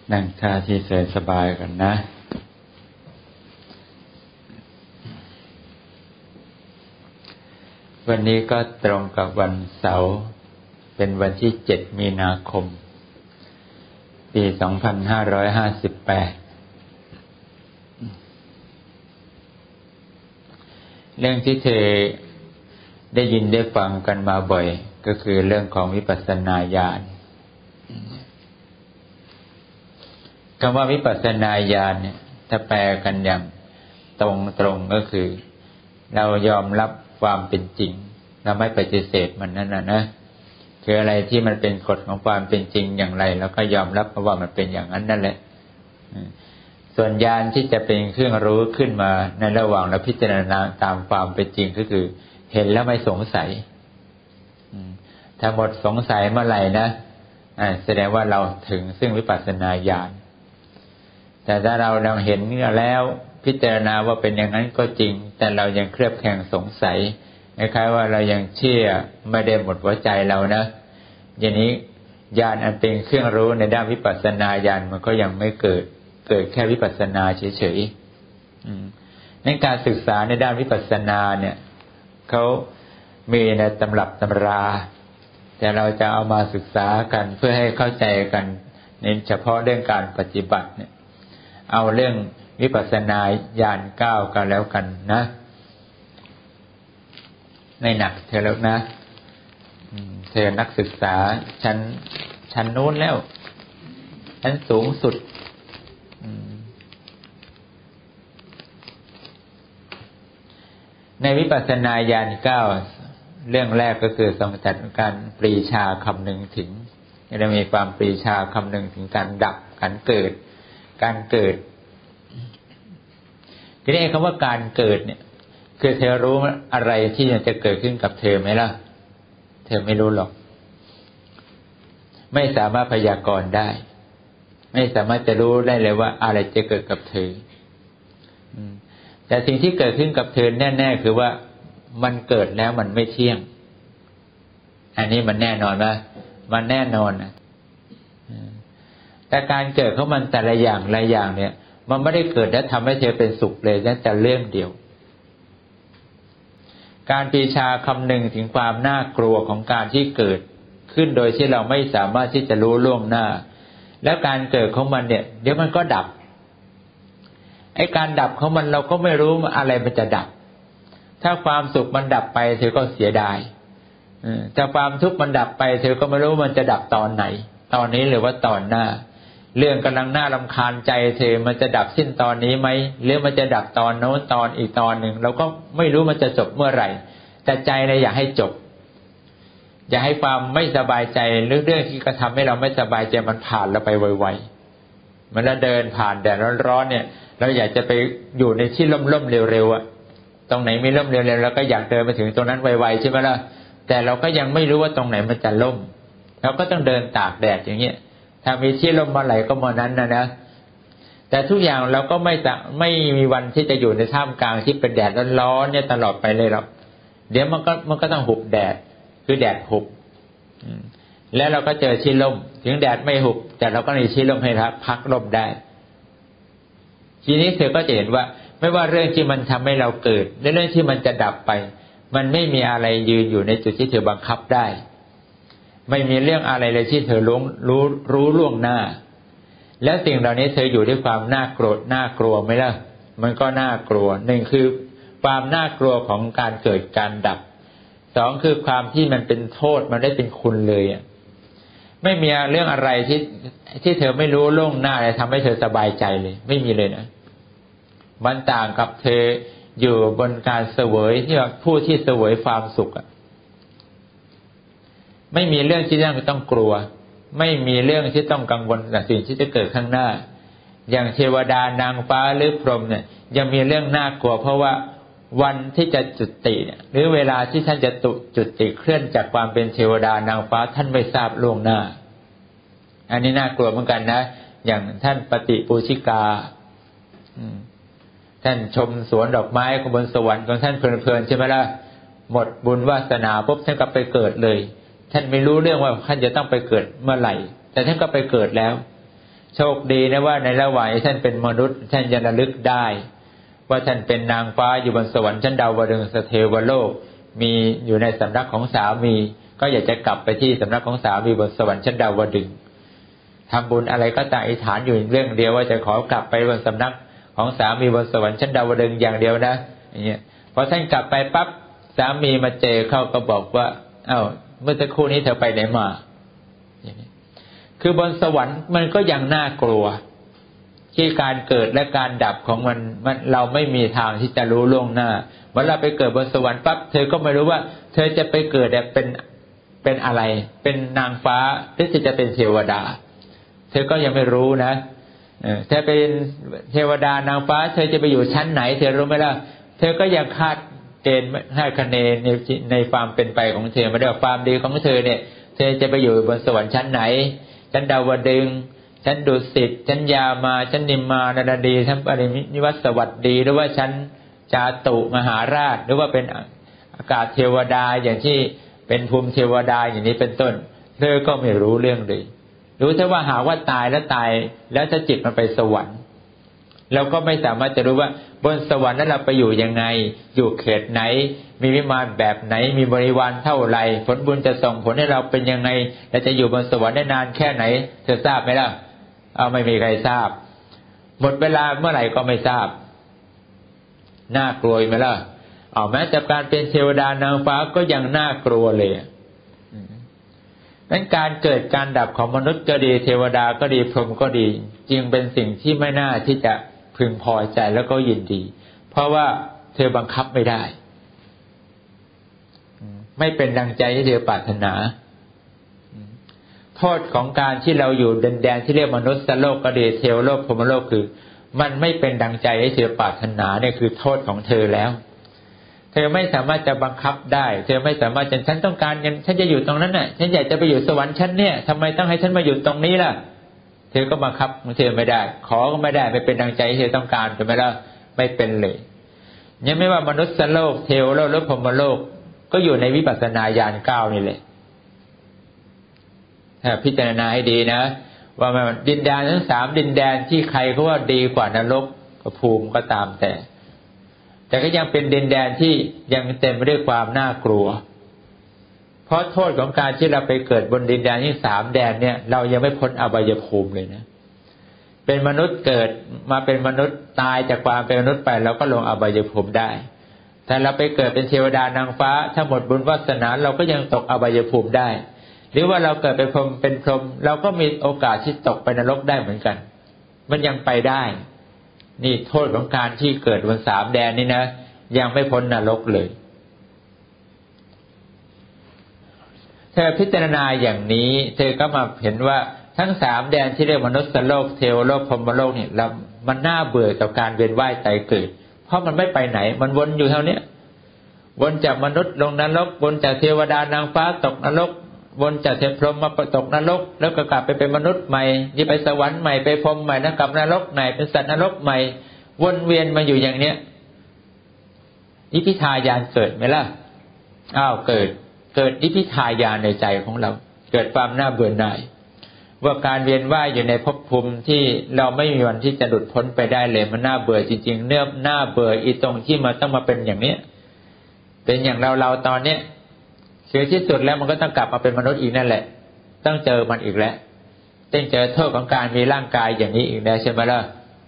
นั่งท่าที่สบายๆกันนะวันนี้ก็ตรงกับวันเสาร์เป็นวันที่7 มีนาคมปี 2558เรื่องที่เธอได้ยินได้ฟังกันมาบ่อยก็คือเรื่องของวิปัสสนาญาณคำว่าวิปัสสนาญาณเนี่ยถ้าแปลกันอย่างตรงก็คือเรายอมรับความเป็นจริงเราไม่ปฏิเสธมันนั่นนะคืออะไรที่มันเป็นกฎของความเป็นจริงอย่างไรเราก็ยอมรับว่ามันเป็นอย่างนั้นนั่นแหละส่วนญาณที่จะเป็นเครื่องรู้ขึ้นมาในระหว่างเราพิจารณาตามความเป็นจริงก็คือเห็นแล้วไม่สงสัยถ้าหมดสงสัยเมื่อไหร่นะแสดงว่าเราถึงซึ่งวิปัสสนาญาณแต่ถ้าเราเห็นแล้วพิจารณาว่าเป็นอย่างนั้นก็จริงแต่เรายังเคลือบแคลงสงสัยคล้ายๆว่าเรายังเชื่อไม่ได้หมดหัวใจเรานะอย่างนี้ญาณอันเป็นเครื่องรู้ในด้านวิปัสสนาญาณมันก็ยังไม่เกิดแค่วิปัสสนาเฉยๆในการศึกษาในด้านวิปัสสนาเนี่ยเขามีในตำรับตำราแต่เราจะเอามาศึกษากันเพื่อให้เข้าใจกันในเฉพาะเรื่องการปฏิบัติเนี่ยเอาเรื่องวิปัสสนาญาณ9กันแล้วกันนะไม่หนักเธอแล้วนะเธอนักศึกษาชั้นโน้นแล้วชั้นสูงสุดในวิปัสสนาญาณ9เรื่องแรกก็คือทรงจัดการปรีชาคำนึงถึงจะมีความปรีชาคำนึงถึงการดับการเกิดทีนี้คำว่าการเกิดเนี่ยคือเธอรู้อะไรที่จะเกิดขึ้นกับเธอไหมล่ะเธอไม่รู้หรอกไม่สามารถพยากรณ์ได้ไม่สามารถจะรู้ได้เลยว่าอะไรจะเกิดกับเธอแต่สิ่งที่เกิดขึ้นกับเธอแน่ๆคือว่ามันเกิดแล้วมันไม่เที่ยงอันนี้มันแน่นอนว่ามันแน่นอนนะแต่การเกิดของมันแต่ละอย่างเนี่ยมันไม่ได้เกิดแล้วทำให้เธอเป็นสุขเลยนั่นแต่เรื่องเดียวการปรีชาคำนึงถึงความน่ากลัวของการที่เกิดขึ้นโดยที่เราไม่สามารถที่จะรู้ล่วงหน้าแล้วการเกิดของมันเนี่ยเดี๋ยวมันก็ดับไอ้การดับของมันเราก็ไม่รู้อะไรมันจะดับถ้าความสุขมันดับไปเธอก็เสียดายถ้าความทุกข์มันดับไปเธอก็ไม่รู้มันจะดับตอนไหนตอนนี้หรือว่าตอนหน้าเรื่องกำลังน่ารำคาญใจเธอมันจะดับสิ้นตอนนี้ไหมหรือมันจะดับตอนโน้นตอนอีกตอนหนึ่งเราก็ไม่รู้มันจะจบเมื่อไหร่แต่ใจเนี่ยอยากให้จบอยากให้ความไม่สบายใจหรือเรื่องที่กระทำให้เราไม่สบายใจมันผ่านเราไปไวๆมันเดินผ่านแดดร้อนๆเนี่ยเราอยากจะไปอยู่ในที่ร่มๆเร็วๆอ่ะตรงไหนมีร่มเร็วๆเราก็อยากเดินไปถึงตรงนั้นไวๆใช่ไหมล่ะแต่เราก็ยังไม่รู้ว่าตรงไหนมันจะร่มเราก็ต้องเดินตากแดดอย่างเงี้ยถ้ามีที่ร่มมาไหลก็มานั้นนะแต่ทุกอย่างเราก็ไม่มีวันที่จะอยู่ในท่ามกลางที่เป็นแดดร้อนๆเนี่ยตลอดไปเลยหรอกเดี๋ยวมันก็ต้องหุบแดดคือแดดหุบแล้วเราก็เจอที่ร่มถึงแดดไม่หุบแต่เราก็มีที่ร่มให้พักร่มได้ทีนี้เธอก็จะเห็นว่าไม่ว่าเรื่องที่มันทำให้เราเกิดและเรื่องที่มันจะดับไปมันไม่มีอะไรยืนอยู่ในจุดที่เธอบังคับได้ไม่มีเรื่องอะไรเลยที่เธอรู้ล่วงหน้าแล้วสิ่งเหล่านี้เธออยู่ด้วยความน่ากลัวไหมล่ะมันก็น่ากลัวหนึ่งคือความน่ากลัวของการเกิดการดับสองคือความที่มันเป็นโทษมันได้เป็นคุณเลยไม่มีเรื่องอะไรที่เธอไม่รู้ล่วงหน้าเลยทำให้เธอสบายใจเลยไม่มีเลยนะมันต่างกับเธออยู่บนการเสวยที่ว่าผู้ที่เสวยความสุขไม่มีเรื่องที่ต้องกลัวไม่มีเรื่องที่ต้องกังวลกับสิ่งที่จะเกิดข้างหน้าอย่างเทวดานางฟ้าหรือพรหมเนี่ยยังมีเรื่องน่ากลัวเพราะว่าวันที่จะจุติเนี่ยหรือเวลาที่ท่านจะจุติเคลื่อนจากความเป็นเทวดานางฟ้าท่านไม่ทราบล่วงหน้าอันนี้น่ากลัวเหมือนกันนะอย่างท่านปฏิปูชิกาท่านชมสวนดอกไม้ของบนสวรรค์ของท่านเพลินๆใช่ไหมล่ะหมดบุญวาสนาปุ๊บท่านก็ไปเกิดเลยท่านไม่รู้เรื่องว่าท่านจะต้องไปเกิดเมื่อไหร่แต่ท่านก็ไปเกิดแล้วโชคดีนะว่าในระหว่างที่ท่านเป็นมนุษย์ท่านยังระลึกได้ว่าท่านเป็นนางฟ้าอยู่บนสวรรค์ชั้นดาวดึงส์สเทวโลกมีอยู่ในสำนักของสามีก็อยากจะกลับไปที่สำนักของสามีบนสวรรค์ชั้นดาวดึงส์ทำบุญอะไรก็ตามอธิษฐานอยู่เรื่องเดียวว่าจะขอกลับไปบนสำนักของสามีบนสวรรค์ชั้นดาวดึงส์อย่างเดียวนะอย่างเงี้ยพอท่านกลับไปปั๊บสามีมาเจอเข้าก็บอกว่าเอ้าเมื่อสักครู่นี้เธอไปไหนมาอย่างนี้คือบนสวรรค์มันก็ยังน่ากลัวที่การเกิดและการดับของมันเราไม่มีทางที่จะรู้ล่วงหน้าเมื่อเราไปเกิดบนสวรรค์ปั๊บเธอก็ไม่รู้ว่าเธอจะไปเกิดเป็นอะไรเป็นนางฟ้าหรือจะเป็นเทวดาเธอก็ยังไม่รู้นะเธอเป็นเทวดานางฟ้าเธอจะไปอยู่ชั้นไหนเธอรู้ไหมล่ะเธอก็ยังคาดเกณฑ์ให้คะแนนในความเป็นไปของเธอไม่ได้ว่าความดีของเธอเนี่ยเธอจะไปอยู่บนสวรรค์ชั้นไหนชั้นดาวดึงส์ชั้นดุสิตชั้นยามาชั้นนิมมานรดีชั้นปรินิวัตสวัสดีหรือว่าชั้นจาตุมหาราชหรือว่าเป็นอากาศเทวดาอย่างที่เป็นภูมิเทวดาอย่างนี้เป็นต้นเธอก็ไม่รู้เรื่องเลยรู้แค่ว่าหาว่าตายแล้วถ้าจิตมันไปสวรรค์เราก็ไม่สามารถจะรู้ว่าบนสวรรค์นั้นเราไปอยู่ยังไงอยู่เขตไหนมีวิมานแบบไหนมีบริวารเท่าไหร่ผลบุญจะส่งผลให้เราเป็นยังไงและจะอยู่บนสวรรค์ได้นานแค่ไหนเธอทราบไหมล่ะไม่มีใครทราบหมดเวลาเมื่อไหร่ก็ไม่ทราบน่ากลัวไหมล่ะแม้แต่การเป็นเทวดานางฟ้าก็ยังน่ากลัวเลยนั้นการเกิดการดับของมนุษย์ก็ดีเทวดาก็ดีพรหมก็ดีจึงเป็นสิ่งที่ไม่น่าที่จะพึงพอใจแล้วก็ยินดีเพราะว่าเธอบังคับไม่ได้ไม่เป็นดังใจที่เธอปรารถนาโทษของการที่เราอยู่ดินแดนที่เรียกมนุษย์โลกก็ดีเทวโลกพรหมโลกคือมันไม่เป็นดังใจให้เธอปรารถนาเนี่ยคือโทษของเธอแล้วเธอไม่สามารถจะบังคับได้เธอไม่สามารถฉันต้องการฉันจะอยู่ตรงนั้นน่ะฉันอยากจะไปอยู่สวรรค์ชั้นเนี่ยทำไมต้องให้ฉันมาอยู่ตรงนี้ล่ะเธอก็บังคับเธอไม่ได้ขอก็ไม่ได้ไม่เป็นดังใจที่เธอต้องการใช่ไหมล่ะไม่เป็นเลยยังไม่ว่ามนุษย์โลกเทวโลกหรือพรหมโลกก็อยู่ในวิปัสสนาญาณ9นี่แหละพิจารณาให้ดีนะว่าดินแดนทั้ง3ดินแดนที่ใครเขาว่าดีกว่านรกกับภูมิก็ตามแต่ก็ยังเป็นดินแดนที่ยังเต็มไปด้วยความน่ากลัวเพราะโทษของการที่เราไปเกิดบนดินแดนที่3แดนเนี่ยเรายังไม่พ้นอบายภูมิเลยนะเป็นมนุษย์เกิดมาเป็นมนุษย์ตายจากความเป็นมนุษย์ไปเราก็ลงอบายภูมิได้แต่เราไปเกิดเป็นเทวดานางฟ้าถ้าหมดบุญวาสนาเราก็ยังตกอบายภูมิได้หรือว่าเราเกิดเป็นพรหมเราก็มีโอกาสที่ตกไปนรกได้เหมือนกันมันยังไปได้นี่โทษของการที่เกิดบน3แดนนี่นะยังไม่พ้นนรกเลยเธอพิจารณาอย่างนี้เธอก็มาเห็นว่าทั้ง3แดนที่เรียกมนุษย์โลกเทวโลกพรหมโลกนี่มันน่าเบื่อกับการเวียนว่ายตายเกิดเพราะมันไม่ไปไหนมันวนอยู่เท่านี้วนจากมนุษย์ลงนรกวนจากเทวดานางฟ้าตกนรกวนจากเทพพรหมมาตกนรกแล้วก็กลับไปเป็นมนุษย์ใหม่นี่ไปสวรรค์ใหม่ไปพรหมใหม่แล้วกลับนรกใหม่เป็นสัตว์นรกใหม่วนเวียนมาอยู่อย่างเนี้ยนิพพิทายานเกิดไหมล่ะเกิดนิพพิทายานในใจของเราเกิดความน่าเบื่อหน่ายว่าการเวียนว่ายอยู่ในภพภูมิที่เราไม่มีวันที่จะหลุดพ้นไปได้เลยมันน่าเบื่อจริงๆเนื้อน่าเบื่ออีตรงที่มันต้องมาเป็นอย่างเนี้ยเป็นอย่างเราตอนเนี้ยเสียที่สุดแล้วมันก็ต้องกลับมาเป็นมนุษย์อีกนั่นแหละต้องเจอมันอีกแล้วต้องเจอโทษของการมีร่างกายอย่างนี้อีกแล้วใช่ไหมล่ะ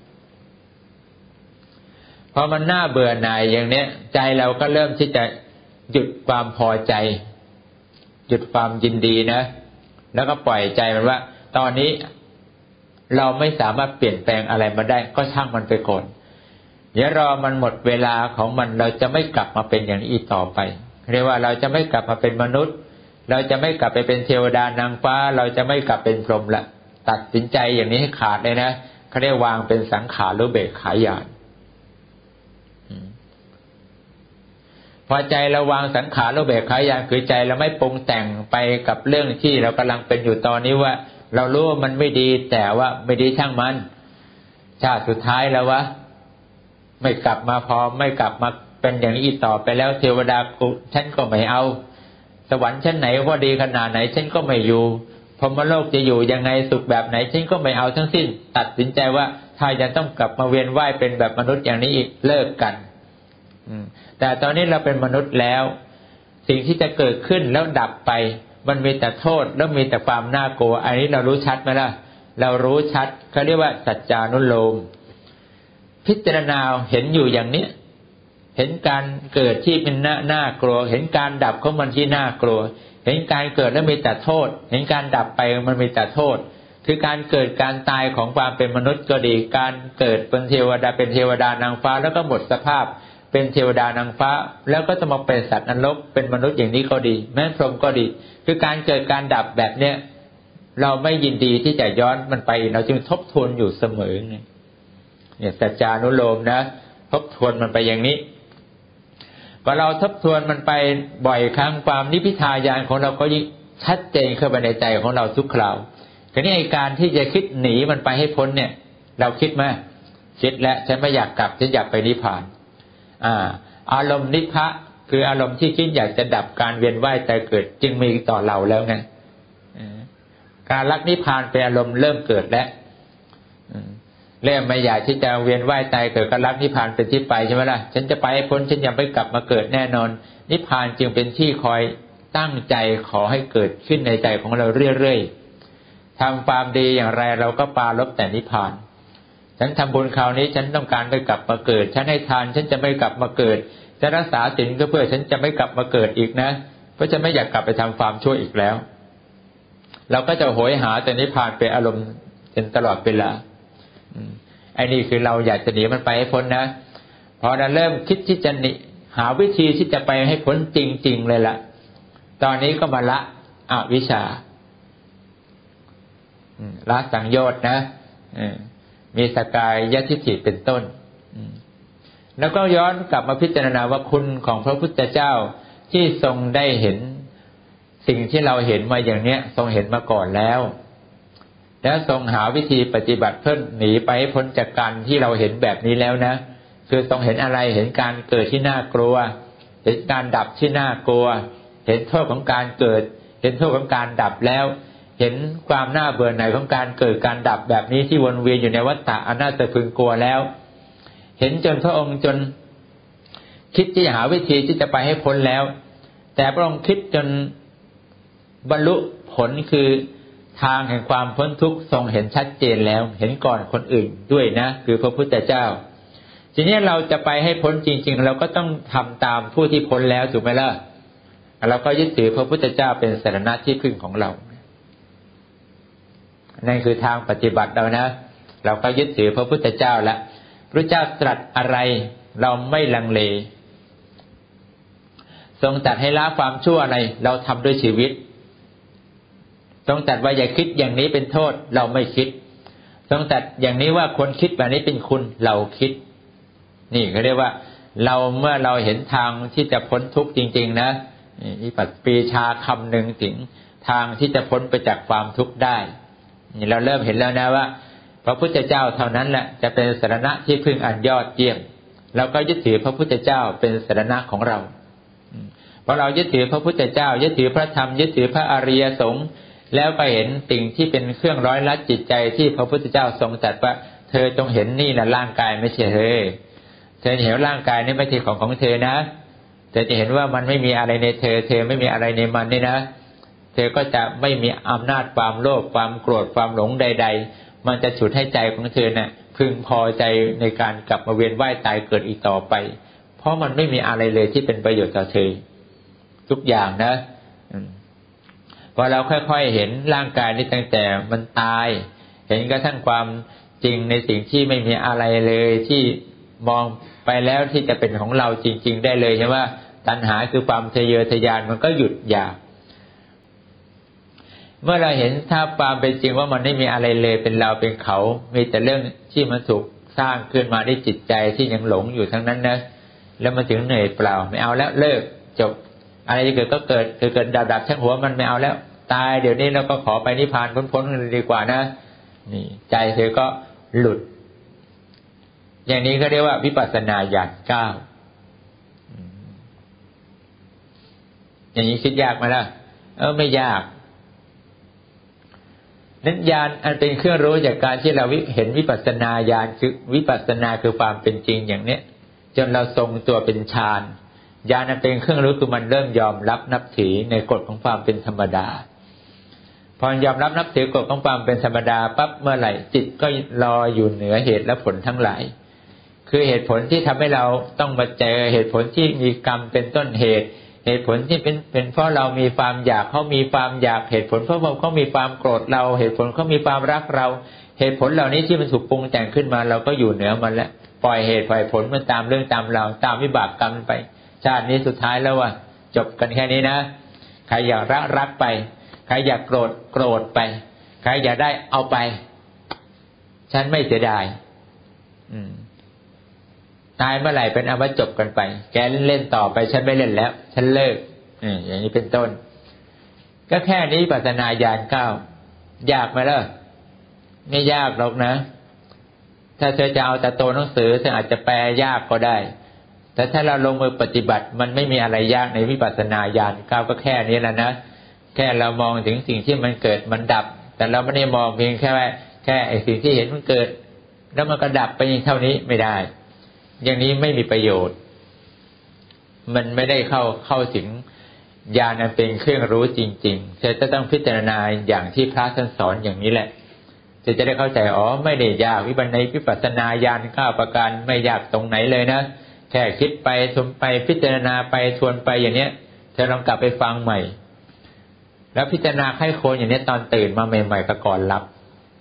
พอมันน่าเบื่อหน่ายอย่างเนี้ยใจเราก็เริ่มที่จะหยุดความพอใจหยุดความยินดีนะแล้วก็ปล่อยใจมันว่าตอนนี้เราไม่สามารถเปลี่ยนแปลงอะไรมาได้ก็ช่างมันไปก่อนเดี๋ยวรอมันหมดเวลาของมันเราจะไม่กลับมาเป็นอย่างนี้อีกต่อไปเรียกว่าเราจะไม่กลับมาเป็นมนุษย์เราจะไม่กลับไปเป็นเทวดานางฟ้าเราจะไม่กลับเป็นพรหมละตัดสินใจอย่างนี้ให้ขาดเลยนะเขาเรียกวางเป็นสังขารหรือเบกขาญาณพอใจเราวางสังขารหรือเบกขาญาณคือใจเราไม่ปรุงแต่งไปกับเรื่องที่เรากำลังเป็นอยู่ตอนนี้ว่าเรารู้ว่ามันไม่ดีแต่ว่าไม่ดีช่างมันชาติสุดท้ายแล้ววะไม่กลับมาพอไม่กลับมาเป็นอย่างนี้ต่อไปแล้วเทวดาฉันก็ไม่เอาสวรรค์ชั้นไหนว่าดีขนาดไหนฉันก็ไม่อยู่พรหมโลกจะอยู่ยังไงสุขแบบไหนฉันก็ไม่เอาทั้งสิ้นตัดสินใจว่าถ้าจะต้องกลับมาเวียนว่ายเป็นแบบมนุษย์อย่างนี้อีกเลิกกันแต่ตอนนี้เราเป็นมนุษย์แล้วสิ่งที่จะเกิดขึ้นแล้วดับไปมันมีแต่โทษแล้วมีแต่ความน่ากลัวอันนี้เรารู้ชัดไหมล่ะเรารู้ชัดเขาเรียกว่าสัจจานุโลมพิจารณาเห็นอยู่อย่างนี้เห็นการเกิดที่เป็นน่ากลัวเห็นการดับของมันที่น่ากลัวเห็นการเกิดแล้วมีแต่โทษเห็นการดับไปมันมีแต่โทษคือการเกิดการตายของความเป็นมนุษย์ก็ดีการเกิดเป็นเทวดาเป็นเทวดานางฟ้าแล้วก็หมดสภาพเป็นเทวดานางฟ้าแล้วก็จะมาเป็นสัตว์นรกเป็นมนุษย์อย่างนี้ก็ดีแม้พรหมก็ดีคือการเกิดการดับแบบเนี้ยเราไม่ยินดีที่จะย้อนมันไปเราจึงทบทวนอยู่เสมอเนี่ยสัจจานุโลมนะทบทวนมันไปอย่างนี้พอเราทบทวนมันไปบ่อยครั้งความนิพพิทายานของเราก็ยิ่งชัดเจนเข้าไปในใจของเราทุกคราวทีนี้ไอ้การที่จะคิดหนีมันไปให้พ้นเนี่ยเราคิดไหมคิดแล้วฉันไม่อยากกลับฉันอยากไปนิพพานอารมณ์นิพพะคืออารมณ์ที่คิดอยากจะดับการเวียนว่ายตายเกิดจึงมีต่อเราแล้วไงการรักนิพพานเป็นอารมณ์เริ่มเกิดแล้วเริ่มไม่อยากที่จะเวียนว่ายตายเกิดก็รักนิพพานเป็นที่ไปใช่ไหมล่ะฉันจะไปให้พ้นฉันยังไม่กลับมาเกิดแน่นอนนิพพานจึงเป็นที่คอยตั้งใจขอให้เกิดขึ้นในใจของเราเรื่อยๆทำความดีอย่างไรเราก็ปรารภแต่นิพพานฉันทำบุญคราวนี้ฉันต้องการไม่กลับมาเกิดฉันให้ทานฉันจะไม่กลับมาเกิดจะรักษาศีลก็เพื่อฉันจะไม่กลับมาเกิดอีกนะเพราะจะไม่อยากกลับไปทำความชั่วอีกแล้วเราก็จะโหยหาแต่นิพพานเป็นอารมณ์จนตลอดเวลาไอ้นี่คือเราอยากจะหนีมันไปให้พ้นนะพอเราเริ่มคิดที่จะหาวิธีที่จะไปให้พ้นจริงๆเลยล่ะตอนนี้ก็มาละอวิชชาละสังโยชน์นะมีสกายทิฏฐิเป็นต้นแล้วก็ย้อนกลับมาพิจารณาว่าคุณของพระพุทธเจ้าที่ทรงได้เห็นสิ่งที่เราเห็นมาอย่างเนี้ยทรงเห็นมาก่อนแล้วทรงหาวิธีปฏิบัติเพื่อหนีไปให้พ้นจากการที่เราเห็นแบบนี้แล้วนะคือทรงเห็นอะไรเห็นการเกิดที่น่ากลัวเห็นการดับที่น่ากลัวเห็นโทษของการเกิดเห็นโทษของการดับแล้วเห็นความน่าเบื่อหน่ายของการเกิดการดับแบบนี้ที่วนเวียนอยู่ในวัฏฏะอันน่าจะพึงกลัวแล้วเห็นจนพระองค์จนคิดที่จะหาวิธีที่จะไปให้พ้นแล้วแต่พระองค์คิดจนบรรลุผลคือทางแห่งความพ้นทุกข์ทรงเห็นชัดเจนแล้วเห็นก่อนคนอื่นด้วยนะคือพระพุทธเจ้าทีนี้เราจะไปให้พ้นจริงๆเราก็ต้องทำตามผู้ที่พ้นแล้วถูกไหมล่ะเราก็ยึดถือพระพุทธเจ้าเป็นสรณะที่พึ่งของเรานั่นคือทางปฏิบัติเรานะเราก็ยึดถือพระพุทธเจ้าละพระเจ้าตรัสอะไรเราไม่ลังเลทรงตรัสให้ละความชั่วอะไรเราทำด้วยชีวิตทรงตรัสว่าอย่าคิดอย่างนี้เป็นโทษเราไม่คิดทรงตรัสอย่างนี้ว่าคนคิดแบบนี้เป็นคุณเราคิดนี่เขาเรียกว่าเราเมื่อเราเห็นทางที่จะพ้นทุกข์จริงๆนะนี่ปัจปีชาคำหนึ่งถึงทางที่จะพ้นไปจากความทุกข์ได้นี่เราเริ่มเห็นแล้วนะว่าพระพุทธเจ้าเท่านั้นแหละจะเป็นสรณะที่พึ่งอันยอดเยี่ยมเราก็ยึดถือพระพุทธเจ้าเป็นสรณะของเราพอเรายึดถือพระพุทธเจ้ายึดถือพระธรรมยึดถือพระอริยสงฆ์แล้วก็เห็นสิ่งที่เป็นเครื่องร้อยลัดจิตใจที่พระพุทธเจ้าทรงตรัสว่าเธอจงเห็นนี่นะร่างกายไม่ใช่เธอเห็นร่างกายนี่ไม่ใช่ของเธอนะเธอจะเห็นว่ามันไม่มีอะไรในเธอไม่มีอะไรในมันนี่นะเธอก็จะไม่มีอำนาจความโลภความโกรธความหลงใดๆมันจะฉุดให้ใจของเธอเนี่ยพึงพอใจในการกลับมาเวียนว่ายตายเกิดอีกต่อไปเพราะมันไม่มีอะไรเลยที่เป็นประโยชน์ต่อเธอทุกอย่างนะพอเราค่อยๆเห็นร่างกายนี้ตั้งแต่มันตายเห็นกระทั่งความจริงในสิ่งที่ไม่มีอะไรเลยที่มองไปแล้วที่จะเป็นของเราจริงๆได้เลยใช่ไหมตัณหาคือความทะเยอทะยานมันก็หยุดอยากเมื่อเราเห็นถ้าความเป็นจริงว่ามันไม่มีอะไรเลยเป็นเราเป็นเขามีแต่เรื่องที่มันถูกสร้างขึ้นมาด้วยจิตใจที่ยังหลงอยู่ทั้งนั้นนะแล้วมาถึงเหนื่อยเปล่าไม่เอาแล้วเลิกจบอะไรที่เกิดก็เกิดเกิดดับช่างหัวมันไม่เอาแล้วตายเดี๋ยวนี้เราก็ขอไปนิพพานพ้นๆดีกว่านะนี่ใจเธอก็หลุดอย่างนี้ก็เรียกว่าวิปัสสนาญาณ9อย่างนี้คิดยากไหมล่ะไม่ยากนั้นญาณอันเป็นเครื่องรู้จากการที่เราเห็นวิปัสสนาญาณคือวิปัสสนาคือความเป็นจริงอย่างเนี้ยจนเราทรงตัวเป็นฌานญาณอันเป็นเครื่องรู้คือมันเริ่มยอมรับนับถือในกฎของความเป็นธรรมดาพอยอมรับนับถือกฎของความเป็นธรรมดาปั๊บเมื่อไหร่จิตก็รออยู่เหนือเหตุและผลทั้งหลายคือเหตุผลที่ทำให้เราต้องมาเจอเหตุผลที่มีกรรมเป็นต้นเหตุเหตุผลที่เป็นเพราะเรามีความอยากเขามีความอยากเหตุผลเพราะเขามีความโกรธเราเหตุผลเขามีความรักเราเหตุผลเหล่านี้ที่มันถูกปรุงแต่งขึ้นมาเราก็อยู่เหนือมันแล้วปล่อยเหตุปล่อยผลมันตามเรื่องตามเราตามวิบากกรรมไปชาตินี้สุดท้ายแล้วว่าจบกันแค่นี้นะใครอยากรักไปใครอยากโกรธไปใครอยากได้เอาไปฉันไม่เสียดายตายเมื่อไหร่เป็นอันว่าจบกันไปแกเล่นต่อไปฉันไม่เล่นแล้วฉันเลิกอย่างนี้เป็นต้นก็แค่นี้วิปัสสนาญาณ9ยากไหมล่ะไม่ยากหรอกนะถ้าเธอจะเอาแต่ตัวหนังสือเธออาจจะแปลยากก็ได้แต่ถ้าเราลงมือปฏิบัติมันไม่มีอะไรยากในวิปัสสนาญาณ9ก็แค่นี้แหละนะแค่เรามองถึงสิ่งที่มันเกิดมันดับแต่เราไม่ได้มองเพียงแค่ไอ้สิ่งที่เห็นมันเกิดแล้วมันก็ดับไปอย่างเท่านี้ไม่ได้อย่างนี้ไม่มีประโยชน์มันไม่ได้เข้าถึงญาณอันเป็นเครื่องรู้จริงๆจะต้องพิจารณาอย่างที่พระท่านสอนอย่างนี้แหละจะได้เข้าใจไม่ได้ยากวิปัสสนาญาณ9ประการไม่ยากตรงไหนเลยนะแค่คิดไปทวนไปพิจารณาไปทวนไปอย่างเนี้ยเธอลองกลับไปฟังใหม่แล้วพิจารณาไข้ควรอย่างนี้ตอนตื่นมาใหม่ๆก็ก่อนหลับ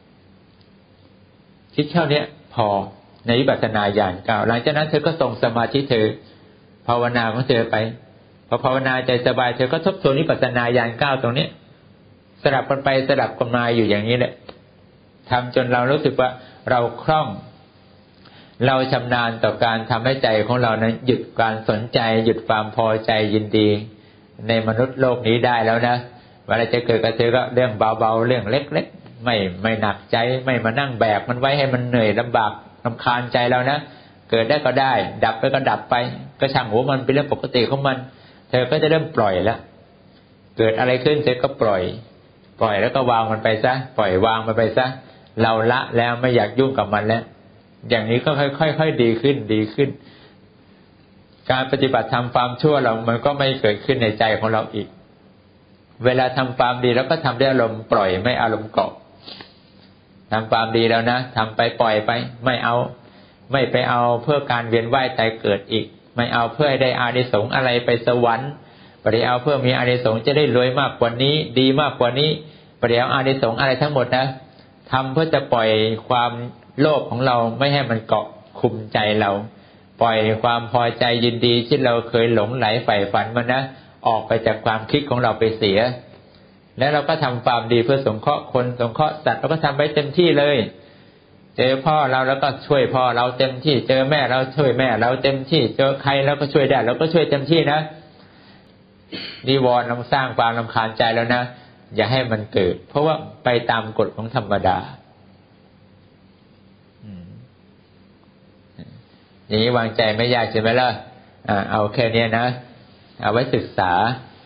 คิดเท่านี้พอในวิปัสสนาญาณ9หลังจากนั้นเธอก็ส่งสมาธิเธอภาวนาของเธอไปพอภาวนาใจสบายเธอก็ทบทวนวิปัสสนาญาณ9ตรงนี้สลับกันไปสลับกันมาอยู่อย่างนี้แหละทำจนเรารู้สึกว่าเราคล่องเราชำนาญต่อการทำให้ใจของเรานั้นหยุดการสนใจหยุดความพอใจยินดีในมนุษย์โลกนี้ได้แล้วนะเวลาจะเกิดกับเธอก็เรื่องเบาๆเรื่องเล็กๆไม่หนักใจไม่มานั่งแบกมันไว้ให้มันเหนื่อยลำบากรำคาญใจเรานะเกิดได้ก็ได้ดับไปก็ดับไปก็ช่างหัวมันเป็นเรื่องปกติของมันเธอก็จะเริ่มปล่อยแล้วเกิดอะไรขึ้นเธอก็ปล่อยแล้วก็วางมันไปซะปล่อยวางมันไปซะเราละแล้วไม่อยากยุ่งกับมันแล้วอย่างนี้ก็ค่อยๆดีขึ้นการปฏิบัติทำความชั่วเรามันก็ไม่เกิดขึ้นในใจของเราอีกเวลาทำความดีแล้วก็ทำด้วยอารมณ์ปล่อยไม่อารมณ์เกาะทำความดีแล้วนะทำไปปล่อยไปไม่ไปเอาเพื่อการเวียนว่ายตายเกิดอีกไม่เอาเพื่อให้ได้อานิสงส์อะไรไปสวรรค์ไม่ได้เอาเพื่อมีอานิสงส์จะได้รวยมากกว่านี้ดีมากกว่านี้ไม่ได้เอาอานิสงส์อะไรทั้งหมดนะทำเพื่อจะปล่อยความโลภของเราไม่ให้มันเกาะคุมใจเราปล่อยความพอใจยินดีที่เราเคยหลงไหลใฝ่ฝันมันนะออกไปจากความคิดของเราไปเสียแล้วเราก็ทำความดีเพื่อสงเคราะห์คนสงเคราะห์สัตว์เราก็ทำไปเต็มที่เลยเจอพ่อเราแล้วก็ช่วยพ่อเราเต็มที่เจอแม่เราช่วยแม่เราเต็มที่เจอใครเราก็ช่วยได้เราก็ช่วยเต็มที่นะนิวรณ์เราสร้างความรำคาญใจแล้วนะอย่าให้มันเกิดเพราะว่าไปตามกฎของธรรมดาอย่างนี้วางใจไม่ยากใช่ไหมล่ะเอาแค่นี้นะเอาไว้ศึกษา